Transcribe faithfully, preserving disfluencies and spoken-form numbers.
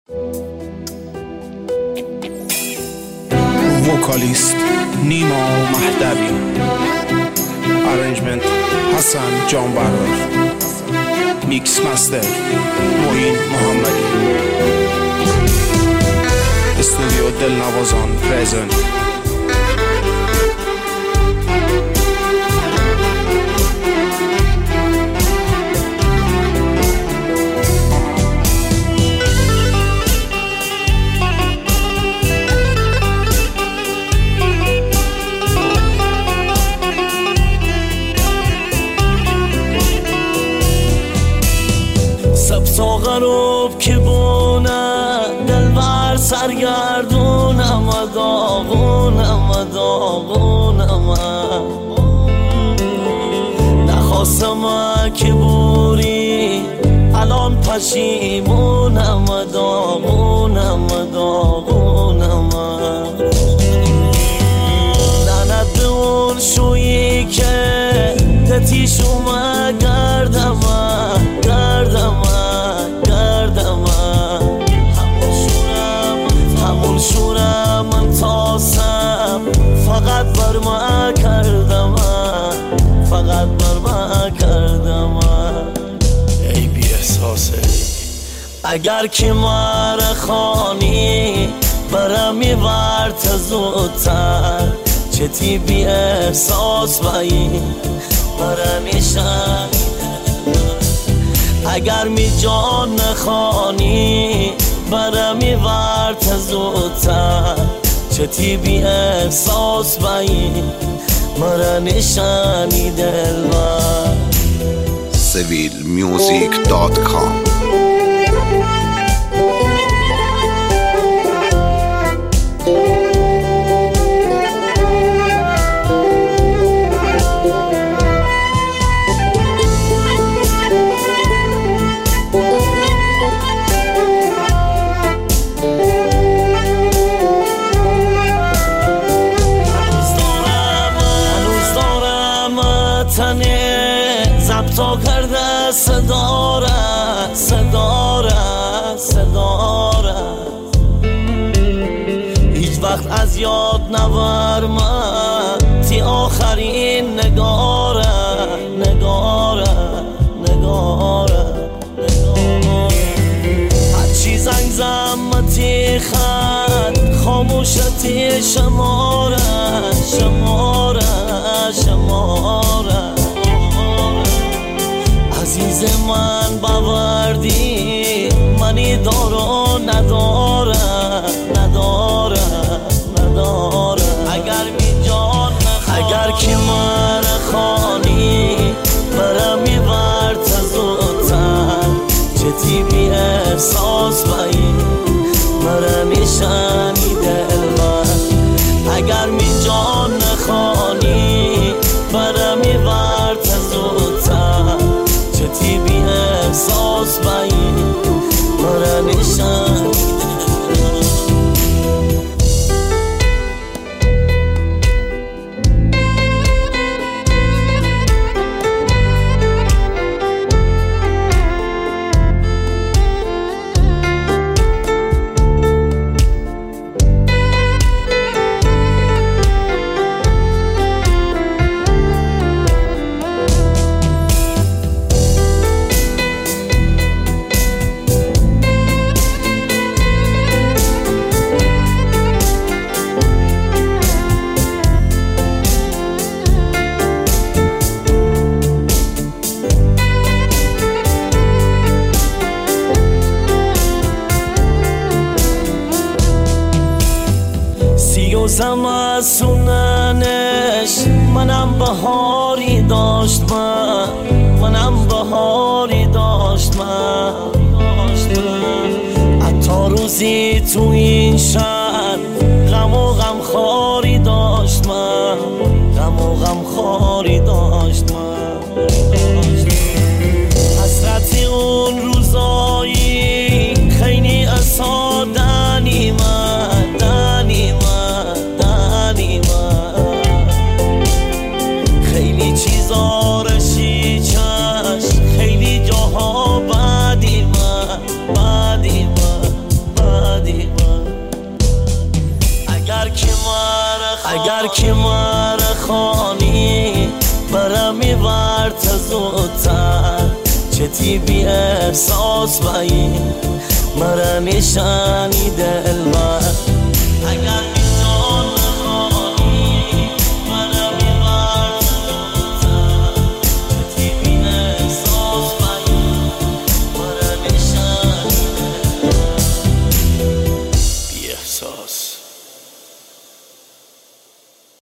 وکالیست نیما مهدوی، ارنجمنت حسن جانبرار، میکس مستر معین محمدی، استودیو دلنوازان پرزنت. غروب که بونه دلبر سرگردونم و داغونم و داغونم نخواستم که بوری الان پشیمونم و داغونم و داغونم لعنت به اون شویی که تتیش اومد گردم گردم گردم همون شورم همون شورم من تاسم فقط بر ما کردم فقط بر ما کردم ای بی احساسه اگر که مار خانی برم میورد زودتر چتی بی احساس بایی برمیشن اگر می جان نخانی برم میورد زودتر چتی بی احساس بایی مرا نشانی دلبر. سویل میوزیک دات کام زبطا کرده صداره صداره صداره هیچ وقت از یاد نبرم تی آخرین نگاره نگاره نگاره هرچی زنگ زمتی خد خاموشتی شماره شماره شماره عزیز من باوردی منی دارو نداره نداره نداره اگر بی جان اگر که من خانی برم میورد زودتر چتی بی احساس بایی مرا میشنی دلبر اگر می جان نخانی برم میورد زودتر چتی بی احساس بایی مرا نشان سیوزم از سوننش منم بهاری داشت من منم بهاری داشت من حتی روزی تو این شهر غم و غم خاری داشت من غم و غم خاری داشت من حسرتی اون روزایی خیلی اسادنی من دنی من خیلی چیزا رشی چشم خیلی جاها بعدی من بعدی من که مر خانی برم میورد زودتر چتی بی احساس بایی مرا نشانی دل من